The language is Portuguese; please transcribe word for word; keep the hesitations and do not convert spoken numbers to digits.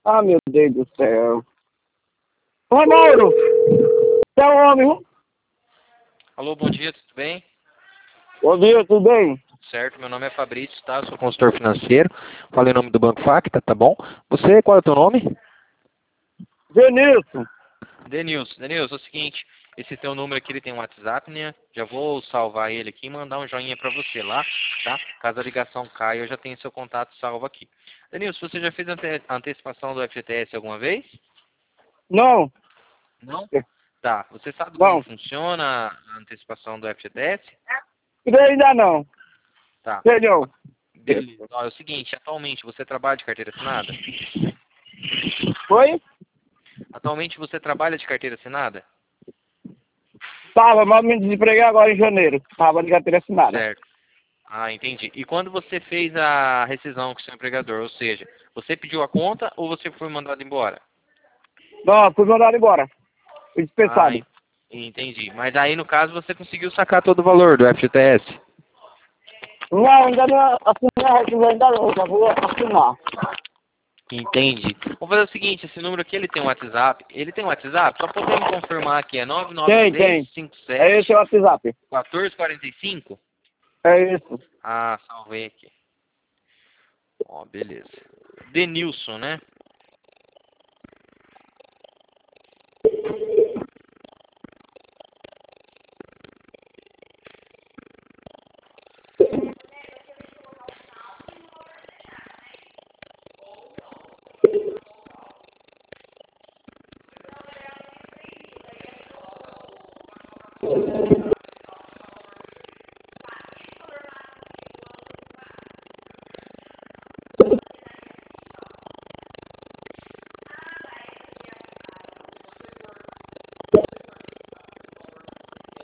Ah, meu Deus do céu. Ô, Mauro, você é um homem, viu? Alô, bom dia, tudo bem? Bom dia, tudo bem? Certo, meu nome é Fabrício, tá? Eu sou consultor financeiro. Falei o nome do Banco Facta, tá bom? Você, qual é o teu nome? Denilson. Denilson. Denilson, é o seguinte, esse teu número aqui, ele tem um WhatsApp, né? Já vou salvar ele aqui e mandar um joinha pra você lá, tá? Caso a ligação caia, eu já tenho seu contato salvo aqui. Denilson, você já fez ante antecipação do F G T S alguma vez? Não, Não? Tá. Você sabe como não. funciona a antecipação do F G T S? Isso ainda não. Tá. Entendeu? Beleza. Ó, é o seguinte, atualmente você trabalha de carteira assinada? Foi? Atualmente você trabalha de carteira assinada? Tava, mas me desempreguei agora em janeiro. Tava de carteira assinada. Certo. Ah, entendi. E quando você fez a rescisão com o seu empregador, ou seja, você pediu a conta ou você foi mandado embora? Não, fui mandado embora. Fui Ah, dispensado. en- entendi. Mas aí no caso você conseguiu sacar todo o valor do F G T S? Não, ainda não assinei a rescisão ainda não. Já vou assinar. Entendi. Vamos fazer o seguinte, esse número aqui ele tem um WhatsApp. Ele tem um WhatsApp? Só poder me confirmar aqui, é nove nove Tem, seis, tem. cinco É esse sete, o WhatsApp. um quatro quatro cinco? É isso. Ah, salvei aqui. Ó, beleza. Denilson, né?